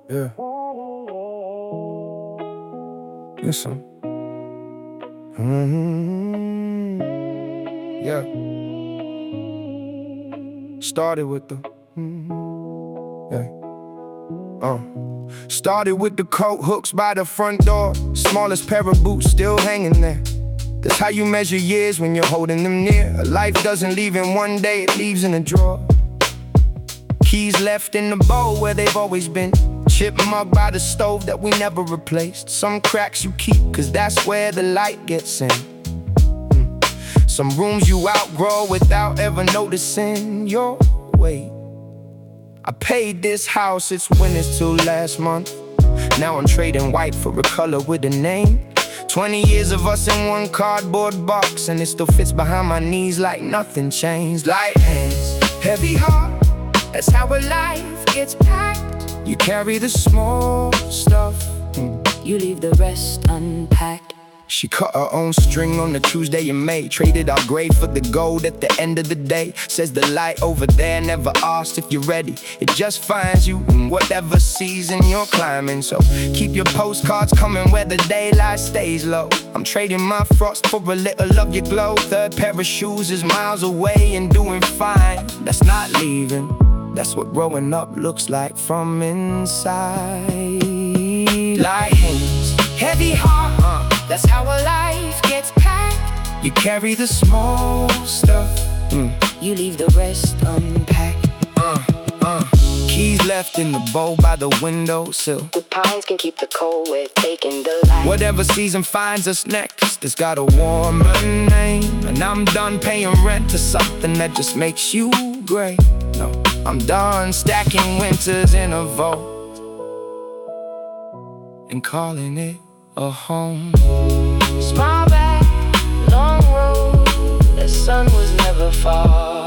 Yeah. Listen. Yeah. Started with the yeah. Started with the coat hooks by the front door. Smallest pair of boots still hanging there. That's how you measure years when you're holding them near. A life doesn't leave in one day, it leaves in a drawer. Keys left in the bowl where they've always been. Chip mug by the stove that we never replaced. Some cracks you keep, cause that's where the light gets in. Some rooms you outgrow without ever noticing your weight. I paid this house its winners till last month. Now I'm trading white for a color with a name. 20 years of us in one cardboard box, and it still fits behind my knees like nothing changed. Light hands, heavy heart, that's how a life gets packed. You carry the small stuff, you leave the rest unpacked. She cut her own string on the Tuesday in May. Traded our gray for the gold at the end of the day. Says the light over there never asked if you're ready. It just finds you in whatever season you're climbing. So keep your postcards coming where the daylight stays low. I'm trading my frost for a little of your glow. Third pair of shoes is miles away and doing fine. That's not leaving, that's what growing up looks like from inside. Light hands, heavy heart, that's how a life gets packed. You carry the small stuff, you leave the rest unpacked. Keys left in the bowl by the windowsill. The pines can keep the cold, we're taking the light. Whatever season finds us next, it's got a warmer name. And I'm done paying rent to something that just makes you gray. No, I'm done stacking winters in a vault and calling it a home. Smile back, long road, the sun was never far.